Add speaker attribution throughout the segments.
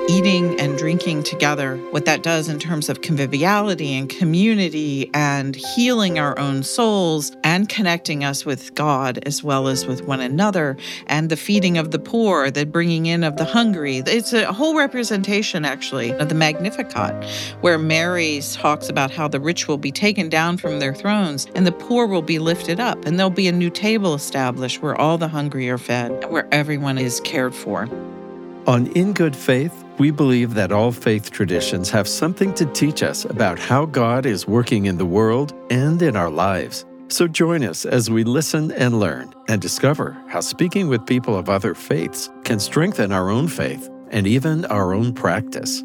Speaker 1: eating and drinking together, what that does in terms of conviviality and community and healing our own souls and connecting us with God as well as with one another, and the feeding of the poor, the bringing in of the hungry. It's a whole representation, actually, of the Magnificat, where Mary talks about how the rich will be taken down from their thrones and the poor will be lifted up, and there'll be a new table established where all the hungry are fed and where everyone is cared for.
Speaker 2: On In Good Faith, we believe that all faith traditions have something to teach us about how God is working in the world and in our lives. So join us as we listen and learn and discover how speaking with people of other faiths can strengthen our own faith and even our own practice.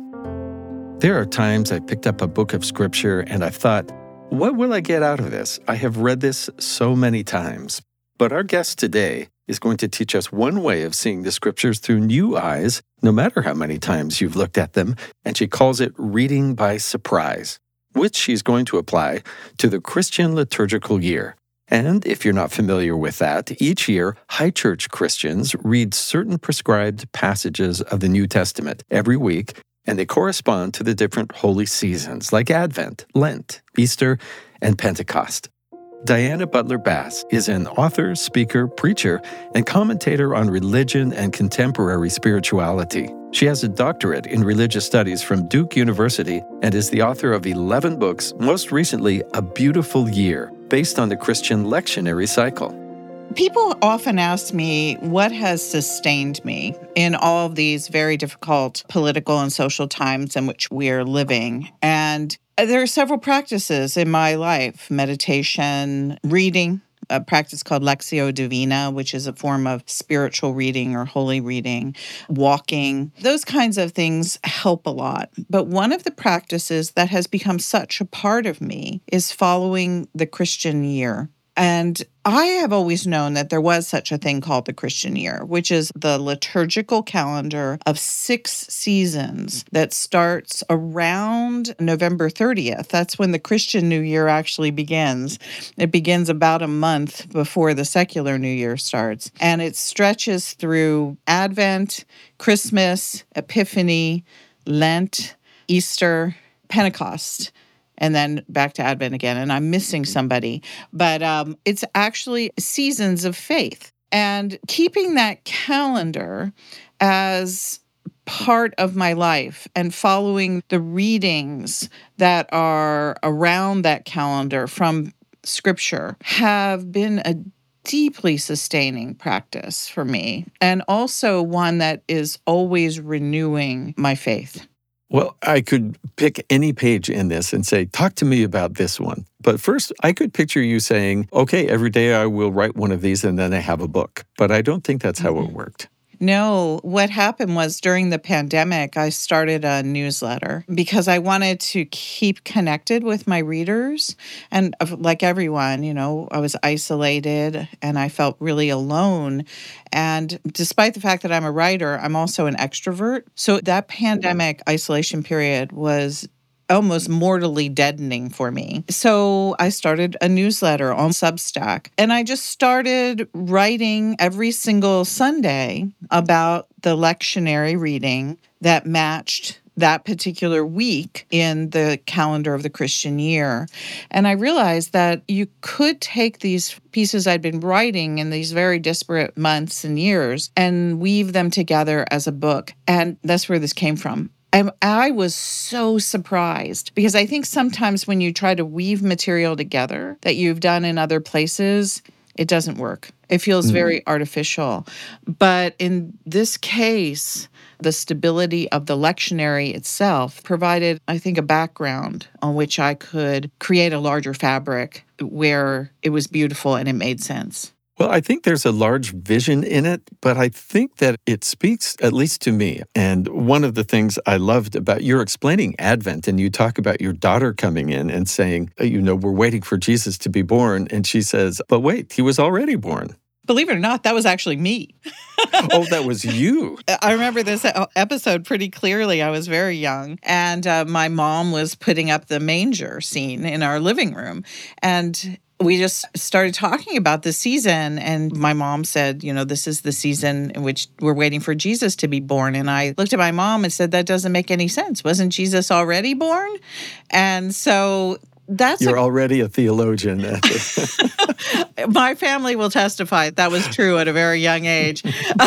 Speaker 2: There are times I picked up a book of scripture and I thought, what will I get out of this? I have read this so many times. But our guest today is going to teach us one way of seeing the scriptures through new eyes, no matter how many times you've looked at them, and she calls it reading by surprise, which she's going to apply to the Christian liturgical year. And if you're not familiar with that, each year, High Church Christians read certain prescribed passages of the New Testament every week, and they correspond to the different holy seasons like Advent, Lent, Easter, and Pentecost. Diana Butler Bass is an author, speaker, preacher, and commentator on religion and contemporary spirituality. She has a doctorate in religious studies from Duke University and is the author of 11 books, most recently A Beautiful Year, based on the Christian lectionary cycle.
Speaker 1: People often ask me what has sustained me in all of these very difficult political and social times in which we're living. And there are several practices in my life: meditation, reading, a practice called Lectio Divina, which is a form of spiritual reading or holy reading, walking. Those kinds of things help a lot. But one of the practices that has become such a part of me is following the Christian year. And I have always known that there was such a thing called the Christian year, which is the liturgical calendar of 6 seasons that starts around November 30th. That's when the Christian New Year actually begins. It begins about a month before the secular New Year starts. And it stretches through Advent, Christmas, Epiphany, Lent, Easter, Pentecost, and then back to Advent again. And I'm missing somebody. But it's actually seasons of faith. And keeping that calendar as part of my life and following the readings that are around that calendar from Scripture have been a deeply sustaining practice for me, and also one that is always renewing my faith.
Speaker 2: Well, I could pick any page in this and say, talk to me about this one. But first, I could picture you saying, okay, every day I will write one of these and then I have a book. But I don't think that's how it worked.
Speaker 1: No, what happened was during the pandemic, I started a newsletter because I wanted to keep connected with my readers. And like everyone, I was isolated and I felt really alone. And despite the fact that I'm a writer, I'm also an extrovert. So that pandemic isolation period was almost mortally deadening for me. So I started a newsletter on Substack, and I just started writing every single Sunday about the lectionary reading that matched that particular week in the calendar of the Christian year. And I realized that you could take these pieces I'd been writing in these very disparate months and years and weave them together as a book. And that's where this came from. And I was so surprised because I think sometimes when you try to weave material together that you've done in other places, it doesn't work. It feels very artificial. But in this case, the stability of the lectionary itself provided, I think, a background on which I could create a larger fabric where it was beautiful and it made sense.
Speaker 2: Well, I think there's a large vision in it, but I think that it speaks, at least to me. And one of the things I loved about you're explaining Advent, and you talk about your daughter coming in and saying, we're waiting for Jesus to be born. And she says, but wait, he was already born.
Speaker 1: Believe it or not, that was actually me.
Speaker 2: Oh, that was you.
Speaker 1: I remember this episode pretty clearly. I was very young, and my mom was putting up the manger scene in our living room. And we just started talking about the season. And my mom said, this is the season in which we're waiting for Jesus to be born. And I looked at my mom and said, that doesn't make any sense. Wasn't Jesus already born? And so
Speaker 2: You're already a theologian.
Speaker 1: My family will testify that was true at a very young age.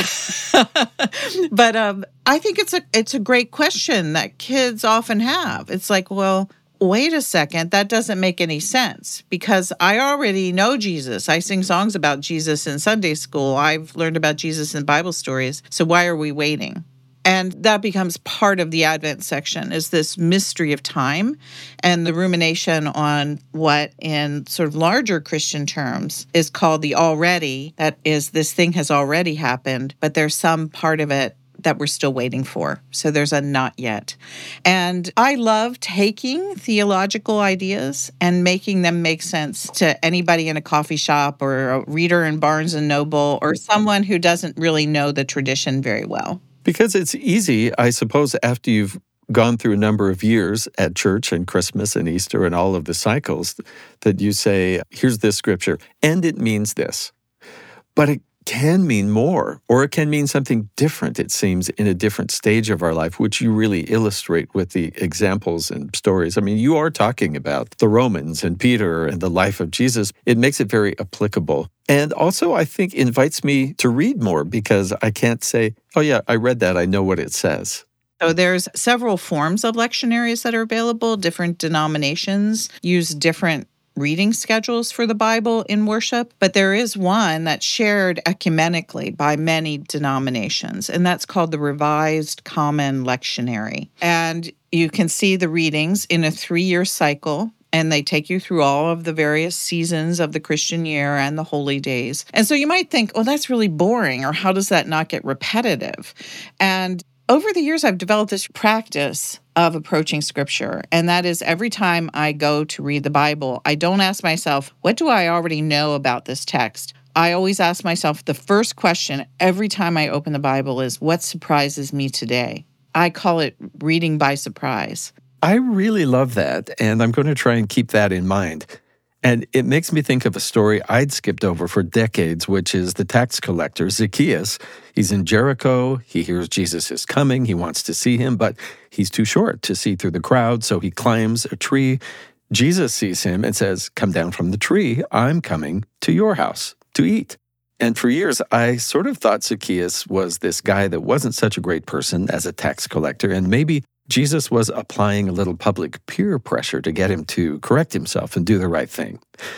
Speaker 1: But I think it's a great question that kids often have. It's like, well, wait a second, that doesn't make any sense because I already know Jesus. I sing songs about Jesus in Sunday school. I've learned about Jesus in Bible stories. So why are we waiting? And that becomes part of the Advent section, is this mystery of time and the rumination on what, in sort of larger Christian terms, is called the already. That is, this thing has already happened, but there's some part of it that we're still waiting for. So there's a not yet. And I love taking theological ideas and making them make sense to anybody in a coffee shop or a reader in Barnes & Noble or someone who doesn't really know the tradition very well.
Speaker 2: Because it's easy, I suppose, after you've gone through a number of years at church and Christmas and Easter and all of the cycles, that you say, here's this scripture, and it means this. But it can mean more, or it can mean something different, it seems, in a different stage of our life, which you really illustrate with the examples and stories. I mean, you are talking about the Romans and Peter and the life of Jesus. It makes it very applicable. And also, I think, invites me to read more because I can't say, oh yeah, I read that, I know what it says.
Speaker 1: So there's several forms of lectionaries that are available. Different denominations use different reading schedules for the Bible in worship, but there is one that's shared ecumenically by many denominations, and that's called the Revised Common Lectionary. And you can see the readings in a 3-year cycle, and they take you through all of the various seasons of the Christian year and the holy days. And so you might think, oh, that's really boring, or how does that not get repetitive? And over the years, I've developed this practice of approaching Scripture, and that is every time I go to read the Bible, I don't ask myself, what do I already know about this text? I always ask myself the first question every time I open the Bible is, what surprises me today? I call it reading by surprise.
Speaker 2: I really love that, and I'm going to try and keep that in mind. And it makes me think of a story I'd skipped over for decades, which is the tax collector, Zacchaeus. He's in Jericho. He hears Jesus is coming. He wants to see him, but he's too short to see through the crowd, so he climbs a tree. Jesus sees him and says, come down from the tree. I'm coming to your house to eat. And for years, I sort of thought Zacchaeus was this guy that wasn't such a great person as a tax collector, and maybe Jesus was applying a little public peer pressure to get him to correct himself and do the right thing.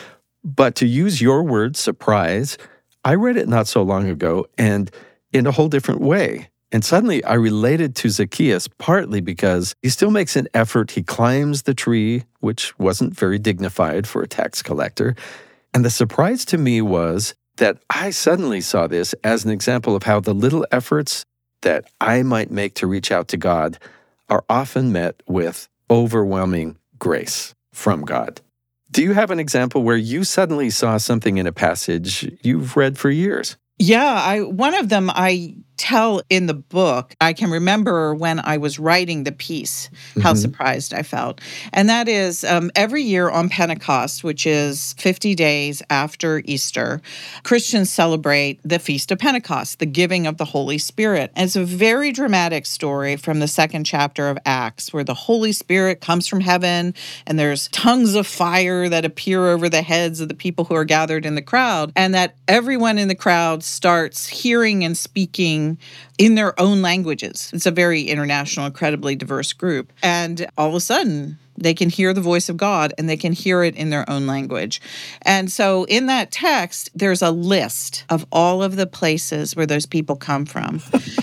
Speaker 2: But to use your word, surprise, I read it not so long ago and in a whole different way. And suddenly I related to Zacchaeus partly because he still makes an effort. He climbs the tree, which wasn't very dignified for a tax collector. And the surprise to me was that I suddenly saw this as an example of how the little efforts that I might make to reach out to God are often met with overwhelming grace from God. Do you have an example where you suddenly saw something in a passage you've read for years?
Speaker 1: Yeah, one of them I tell in the book. I can remember when I was writing the piece, how surprised I felt. And that is every year on Pentecost, which is 50 days after Easter, Christians celebrate the Feast of Pentecost, the giving of the Holy Spirit. And it's a very dramatic story from the 2nd chapter of Acts, where the Holy Spirit comes from heaven and there's tongues of fire that appear over the heads of the people who are gathered in the crowd, and that everyone in the crowd starts hearing and speaking in their own languages. It's a very international, incredibly diverse group. And all of a sudden, they can hear the voice of God and they can hear it in their own language. And so in that text, there's a list of all of the places where those people come from.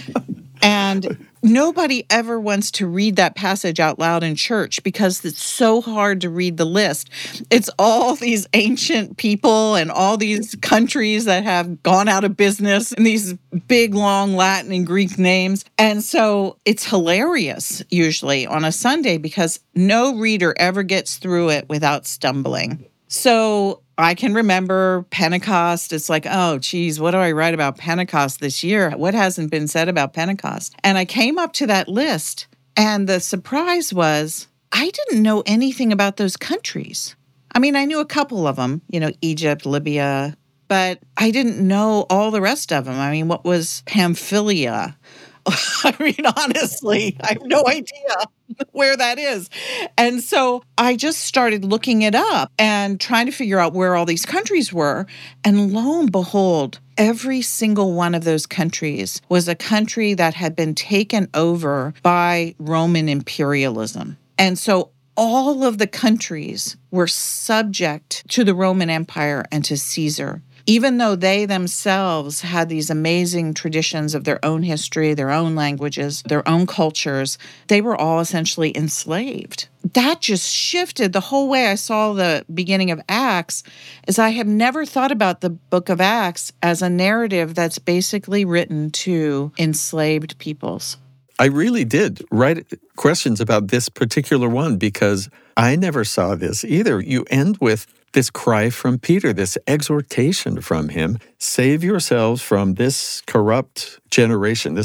Speaker 1: And nobody ever wants to read that passage out loud in church because it's so hard to read the list. It's all these ancient people and all these countries that have gone out of business and these big, long Latin and Greek names. And so it's hilarious usually on a Sunday because no reader ever gets through it without stumbling. So I can remember Pentecost. It's like, oh, geez, what do I write about Pentecost this year? What hasn't been said about Pentecost? And I came up to that list, and the surprise was I didn't know anything about those countries. I mean, I knew a couple of them, Egypt, Libya, but I didn't know all the rest of them. I mean, what was Pamphylia? I mean, honestly, I have no idea where that is. And so I just started looking it up and trying to figure out where all these countries were. And lo and behold, every single one of those countries was a country that had been taken over by Roman imperialism. And so all of the countries were subject to the Roman Empire and to Caesar. Even though they themselves had these amazing traditions of their own history, their own languages, their own cultures, they were all essentially enslaved. That just shifted the whole way I saw the beginning of Acts, as I have never thought about the book of Acts as a narrative that's basically written to enslaved peoples.
Speaker 2: I really did write questions about this particular one because I never saw this either. You end with this cry from Peter, this exhortation from him, save yourselves from this corrupt generation.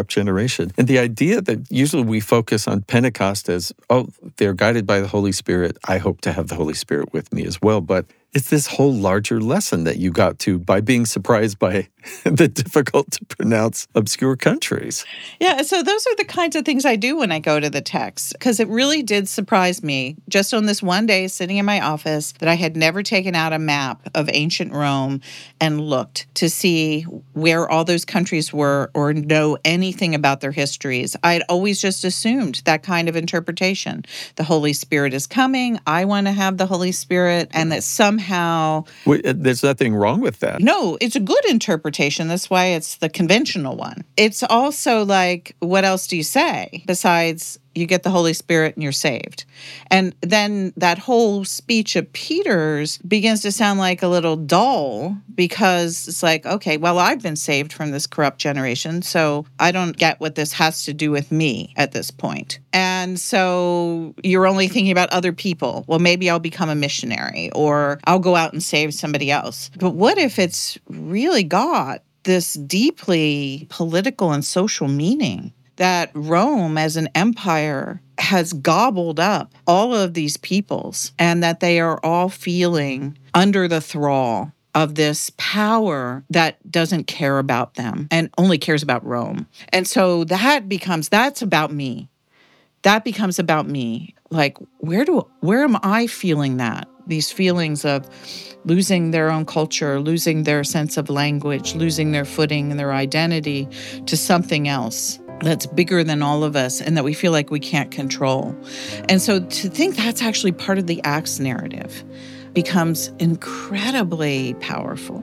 Speaker 2: And the idea that usually we focus on Pentecost as, they're guided by the Holy Spirit. I hope to have the Holy Spirit with me as well. But it's this whole larger lesson that you got to by being surprised by the difficult to pronounce obscure countries.
Speaker 1: Yeah, so those are the kinds of things I do when I go to the text, because it really did surprise me just on this one day sitting in my office that I had never taken out a map of ancient Rome and looked to see where all those countries were or know anything about their histories. I'd always just assumed that kind of interpretation. The Holy Spirit is coming. I want to have the Holy Spirit, and that somehow...
Speaker 2: There's nothing wrong with that.
Speaker 1: No, it's a good interpretation. That's why it's the conventional one. It's also like, what else do you say besides you get the Holy Spirit and you're saved? And then that whole speech of Peter's begins to sound like a little dull, because it's like, okay, well, I've been saved from this corrupt generation, so I don't get what this has to do with me at this point. And so you're only thinking about other people. Well, maybe I'll become a missionary, or I'll go out and save somebody else. But what if it's really got this deeply political and social meaning? That Rome as an empire has gobbled up all of these peoples, and that they are all feeling under the thrall of this power that doesn't care about them and only cares about Rome. And so that's about me. That becomes about me. Like, where am I feeling that? These feelings of losing their own culture, losing their sense of language, losing their footing and their identity to something else that's bigger than all of us and that we feel like we can't control. And so to think that's actually part of the Acts narrative becomes incredibly powerful.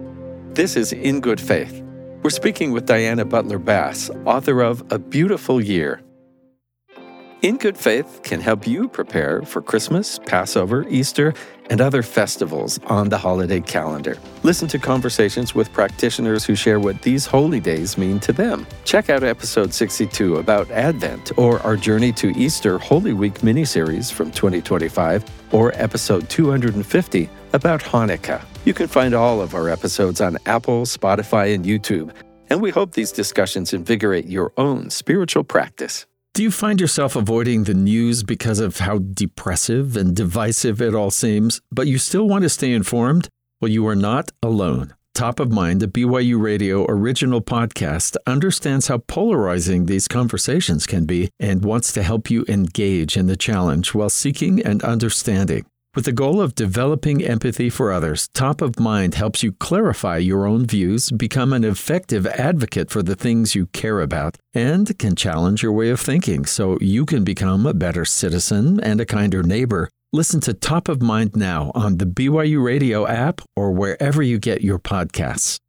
Speaker 2: This is In Good Faith. We're speaking with Diana Butler Bass, author of A Beautiful Year. In Good Faith can help you prepare for Christmas, Passover, Easter, and other festivals on the holiday calendar. Listen to conversations with practitioners who share what these holy days mean to them. Check out episode 62 about Advent, or our Journey to Easter Holy Week miniseries from 2025, or episode 250 about Hanukkah. You can find all of our episodes on Apple, Spotify, and YouTube, and we hope these discussions invigorate your own spiritual practice.
Speaker 3: Do you find yourself avoiding the news because of how depressive and divisive it all seems, but you still want to stay informed? Well, you are not alone. Top of Mind, the BYU Radio original podcast, understands how polarizing these conversations can be and wants to help you engage in the challenge while seeking and understanding. With the goal of developing empathy for others, Top of Mind helps you clarify your own views, become an effective advocate for the things you care about, and can challenge your way of thinking so you can become a better citizen and a kinder neighbor. Listen to Top of Mind now on the BYU Radio app or wherever you get your podcasts.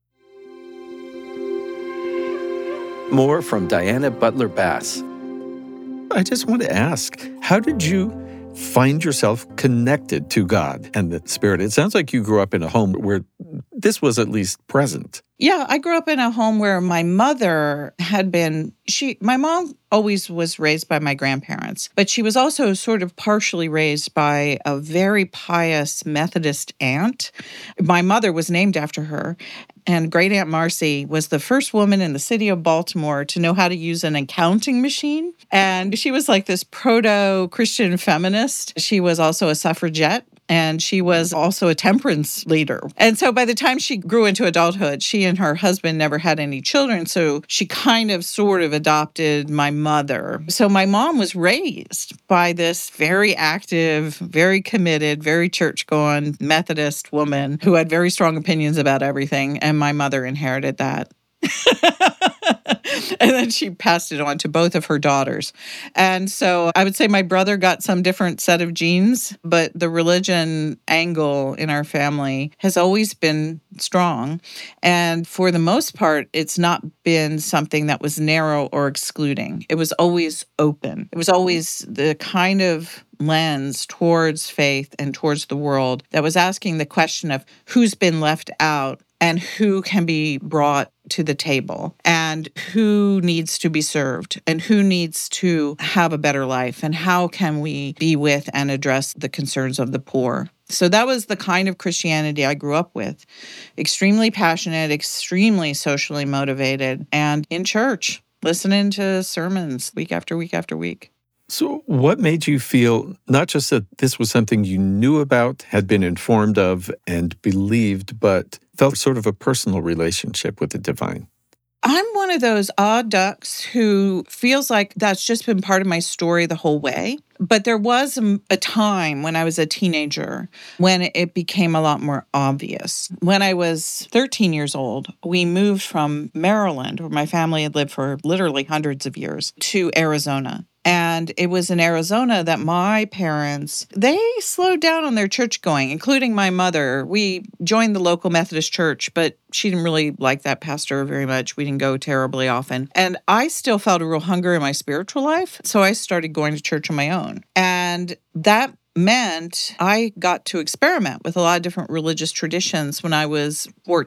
Speaker 2: More from Diana Butler Bass. I just want to ask, how did you find yourself connected to God and the Spirit? It sounds like you grew up in a home where this was at least present.
Speaker 1: Yeah, I grew up in a home where my mother had been, my mom always was raised by my grandparents, but she was also sort of partially raised by a very pious Methodist aunt. My mother was named after her. And Great Aunt Marcy was the first woman in the city of Baltimore to know how to use an accounting machine. And she was like this proto-Christian feminist. She was also a suffragette. and she was also a temperance leader. And so by the time she grew into adulthood, she and her husband never had any children, so she kind of sort of adopted my mother. So my mom was raised by this very active, very committed, very church-going Methodist woman who had very strong opinions about everything, and my mother inherited that. And then she passed it on to both of her daughters. And so I would say my brother got some different set of genes, but the religion angle in our family has always been strong. And for the most part, it's not been something that was narrow or excluding. It was always open. It was always the kind of lens towards faith and towards the world that was asking the question of who's been left out and who can be brought to the table, and who needs to be served, and who needs to have a better life, and how can we be with and address the concerns of the poor. So that was the kind of Christianity I grew up with. Extremely passionate, extremely socially motivated, and in church, listening to sermons week after week after week.
Speaker 2: So what made you feel not just that this was something you knew about, had been informed of, and believed, but felt sort of a personal relationship with the divine?
Speaker 1: I'm one of those odd ducks who feels like that's just been part of my story the whole way. But there was a time when I was a teenager when it became a lot more obvious. When I was 13 years old, we moved from Maryland, where my family had lived for literally hundreds of years, to Arizona. And it was in Arizona that my parents, they slowed down on their church going, including my mother. We joined the local Methodist church, but she didn't really like that pastor very much. We didn't go terribly often. And I still felt a real hunger in my spiritual life. So I started going to church on my own. And that meant I got to experiment with a lot of different religious traditions when I was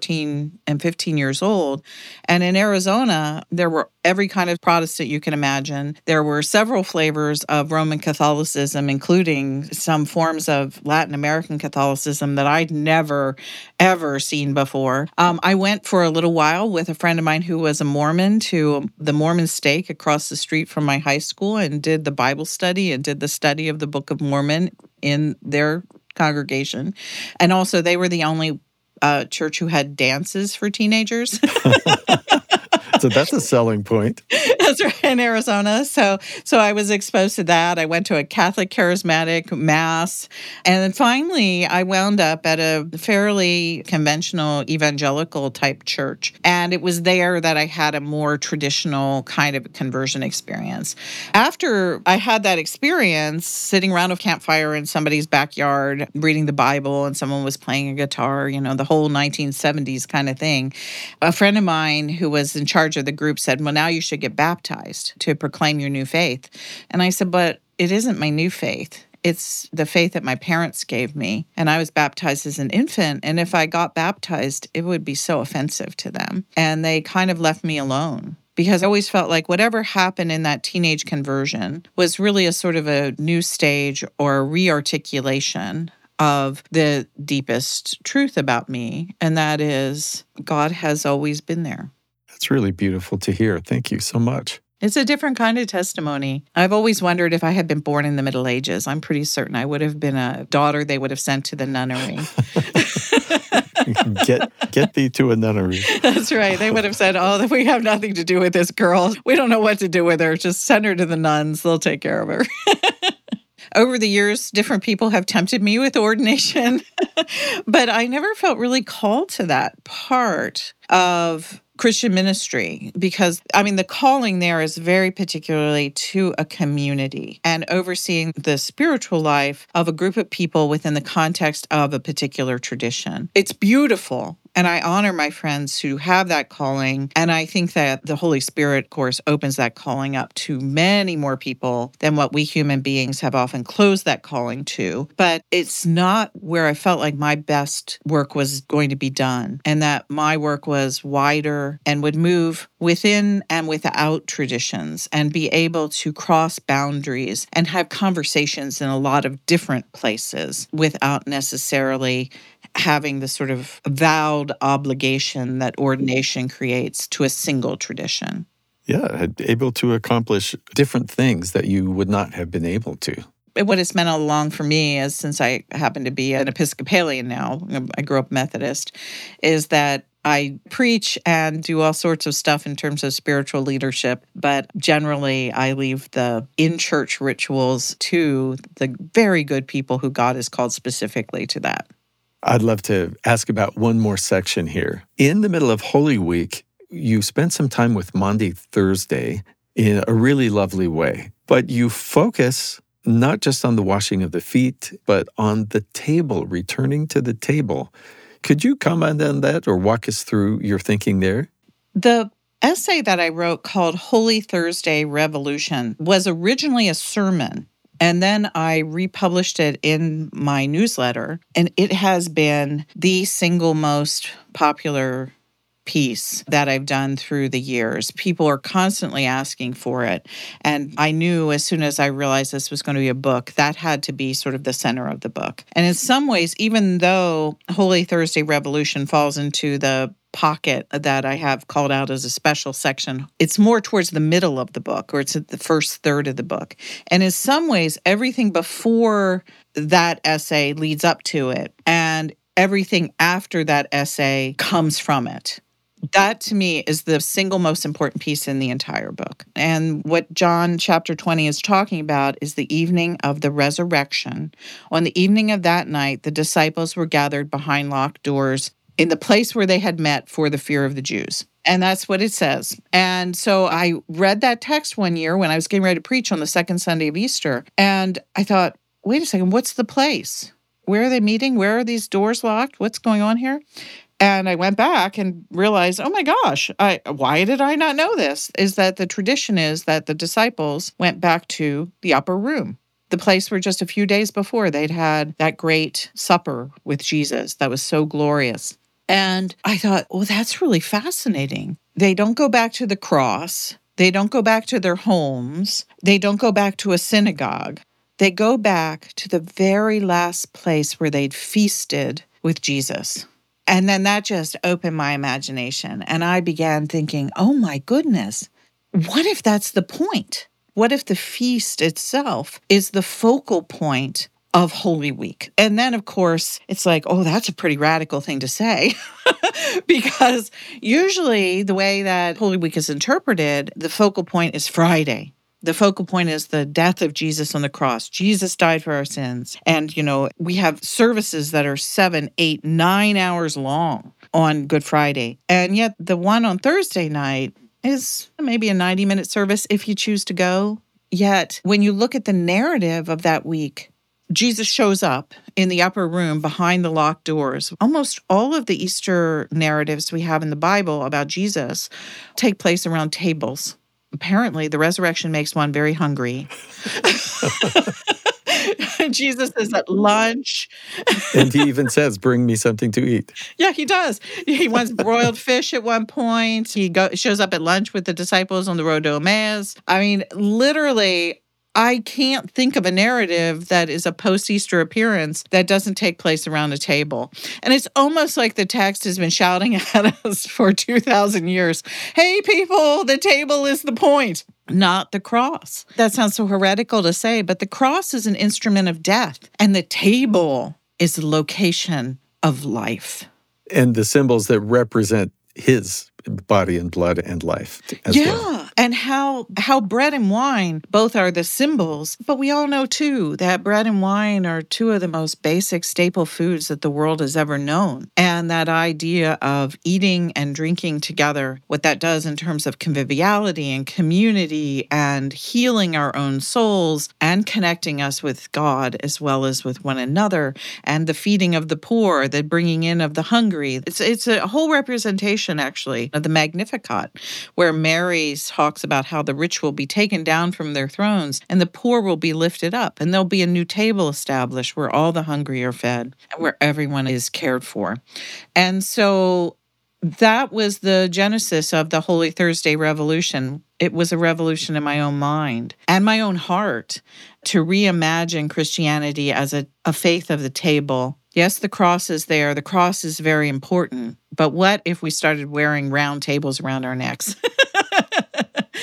Speaker 1: 14 and 15 years old. And in Arizona, there were every kind of Protestant you can imagine. There were several flavors of Roman Catholicism, including some forms of Latin American Catholicism that I'd never, ever seen before. I went for a little while with a friend of mine who was a Mormon to the Mormon stake across the street from my high school and did the Bible study and did the study of the Book of Mormon in their congregation. And also they were the only church who had dances for teenagers.
Speaker 2: So that's a selling point.
Speaker 1: That's right, in Arizona. So I was exposed to that. I went to a Catholic charismatic mass. And then finally, I wound up at a fairly conventional evangelical type church. And it was there that I had a more traditional kind of conversion experience. After I had that experience, sitting around a campfire in somebody's backyard, reading the Bible, and someone was playing a guitar, the whole 1970s kind of thing, a friend of mine who was in charge of the group said, well, now you should get baptized to proclaim your new faith. And I said, but it isn't my new faith. It's the faith that my parents gave me. And I was baptized as an infant. And if I got baptized, it would be so offensive to them. And they kind of left me alone. Because I always felt like whatever happened in that teenage conversion was really a sort of a new stage or a re-articulation of the deepest truth about me. And that is, God has always been there.
Speaker 2: That's really beautiful to hear. Thank you so much.
Speaker 1: It's a different kind of testimony. I've always wondered if I had been born in the Middle Ages. I'm pretty certain I would have been a daughter they would have sent to the nunnery.
Speaker 2: Get thee to a nunnery.
Speaker 1: That's right. They would have said, oh, we have nothing to do with this girl. We don't know what to do with her. Just send her to the nuns. They'll take care of her. Over the years, different people have tempted me with ordination, but I never felt really called to that part of Christian ministry because, the calling there is very particularly to a community and overseeing the spiritual life of a group of people within the context of a particular tradition. It's beautiful. And I honor my friends who have that calling. And I think that the Holy Spirit, of course, opens that calling up to many more people than what we human beings have often closed that calling to. But it's not where I felt like my best work was going to be done, and that my work was wider and would move within and without traditions and be able to cross boundaries and have conversations in a lot of different places without necessarily having the sort of vowed obligation that ordination creates to a single tradition.
Speaker 2: Yeah, able to accomplish different things that you would not have been able to.
Speaker 1: what it's meant all along for me is, since I happen to be an Episcopalian now, I grew up Methodist, is that I preach and do all sorts of stuff in terms of spiritual leadership, but generally I leave the in-church rituals to the very good people who God has called specifically to that.
Speaker 2: I'd love to ask about one more section here. In the middle of Holy Week, you spent some time with Maundy Thursday in a really lovely way, but you focus not just on the washing of the feet, but on the table, returning to the table. Could you comment on that or walk us through your thinking there?
Speaker 1: The essay that I wrote called Holy Thursday Revolution was originally a sermon, and then I republished it in my newsletter, and it has been the single most popular piece that I've done through the years. People are constantly asking for it. And I knew as soon as I realized this was going to be a book, that had to be sort of the center of the book. And in some ways, even though Holy Thursday Revolution falls into the pocket that I have called out as a special section, it's more towards the middle of the book, or it's at the first third of the book. And in some ways, everything before that essay leads up to it, and everything after that essay comes from it. That, to me, is the single most important piece in the entire book. And what John chapter 20 is talking about is the evening of the resurrection. On the evening of that night, the disciples were gathered behind locked doors in the place where they had met for the fear of the Jews. And that's what it says. And so I read that text one year when I was getting ready to preach on the second Sunday of Easter. And I thought, wait a second, what's the place? Where are they meeting? Where are these doors locked? What's going on here? And I went back and realized, oh my gosh, why did I not know this? Is that the tradition is that the disciples went back to the upper room, the place where just a few days before they'd had that great supper with Jesus that was so glorious. And I thought, well, that's really fascinating. They don't go back to the cross. They don't go back to their homes. They don't go back to a synagogue. They go back to the very last place where they'd feasted with Jesus. And then that just opened my imagination. And I began thinking, oh my goodness, what if that's the point? What if the feast itself is the focal point of Holy Week? And then, of course, it's like, oh, that's a pretty radical thing to say. Because usually the way that Holy Week is interpreted, the focal point is Friday. The focal point is the death of Jesus on the cross. Jesus died for our sins. And, we have services that are 7, 8, 9 hours long on Good Friday. And yet the one on Thursday night is maybe a 90-minute service if you choose to go. Yet when you look at the narrative of that week, Jesus shows up in the upper room behind the locked doors. Almost all of the Easter narratives we have in the Bible about Jesus take place around tables. Apparently, the resurrection makes one very hungry. Jesus is at lunch.
Speaker 2: And he even says, bring me something to eat.
Speaker 1: Yeah, he does. He wants broiled fish at one point. He shows up at lunch with the disciples on the road to Emmaus. I mean, literally, I can't think of a narrative that is a post-Easter appearance that doesn't take place around a table. And it's almost like the text has been shouting at us for 2,000 years. Hey, people, the table is the point, not the cross. That sounds so heretical to say, but the cross is an instrument of death, and the table is the location of life.
Speaker 2: And the symbols that represent his body and blood and life as well.
Speaker 1: And how bread and wine both are the symbols, but we all know too that bread and wine are two of the most basic staple foods that the world has ever known. And that idea of eating and drinking together, what that does in terms of conviviality and community and healing our own souls and connecting us with God as well as with one another, and the feeding of the poor, the bringing in of the hungry. It's a whole representation actually of the Magnificat, where Mary talks about how the rich will be taken down from their thrones and the poor will be lifted up, and there'll be a new table established where all the hungry are fed and where everyone is cared for. And so that was the genesis of the Holy Thursday Revolution. It was a revolution in my own mind and my own heart to reimagine Christianity as a faith of the table. Yes, the cross is there. The cross is very important. But what if we started wearing round tables around our necks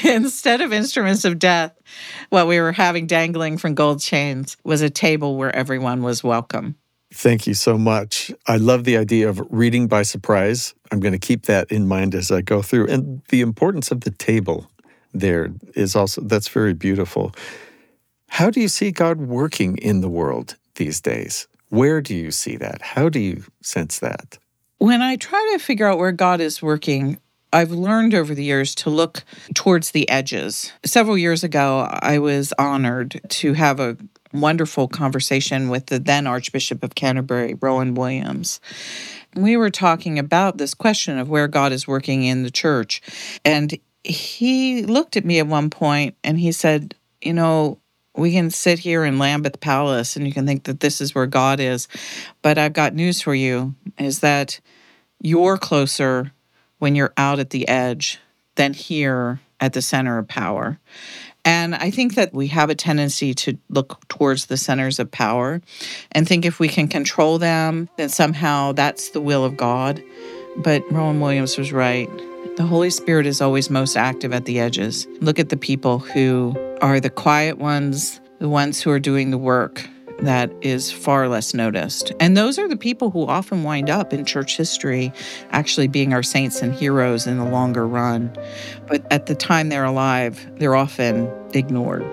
Speaker 1: Instead of instruments of death, what we were having dangling from gold chains was a table where everyone was welcome.
Speaker 2: Thank you so much. I love the idea of reading by surprise. I'm going to keep that in mind as I go through. And the importance of the table there is also, that's very beautiful. How do you see God working in the world these days? Where do you see that? How do you sense that?
Speaker 1: When I try to figure out where God is working, I've learned over the years to look towards the edges. Several years ago, I was honored to have a wonderful conversation with the then Archbishop of Canterbury, Rowan Williams. We were talking about this question of where God is working in the church. And he looked at me at one point and he said, you know, we can sit here in Lambeth Palace and you can think that this is where God is. But I've got news for you, is that you're closer when you're out at the edge than here at the center of power. And I think that we have a tendency to look towards the centers of power and think if we can control them, then somehow that's the will of God. But Rowan Williams was right. The Holy Spirit is always most active at the edges. Look at the people who are the quiet ones, the ones who are doing the work that is far less noticed. And those are the people who often wind up in church history actually being our saints and heroes in the longer run. But at the time they're alive, they're often ignored.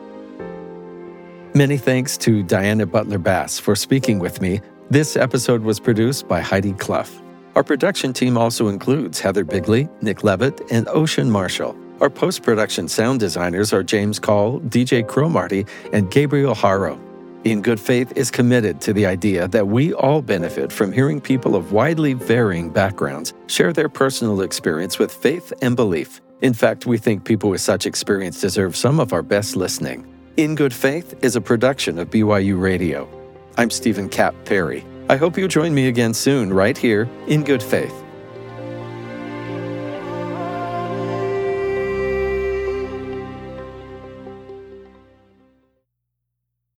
Speaker 2: Many thanks to Diana Butler Bass for speaking with me. This episode was produced by Heidi Clough. Our production team also includes Heather Bigley, Nick Levitt, and Ocean Marshall. Our post-production sound designers are James Call, DJ Cromarty, and Gabriel Haro. In Good Faith is committed to the idea that we all benefit from hearing people of widely varying backgrounds share their personal experience with faith and belief. In fact, we think people with such experience deserve some of our best listening. In Good Faith is a production of BYU Radio. I'm Stephen Kapp Perry. I hope you'll join me again soon right here in Good Faith.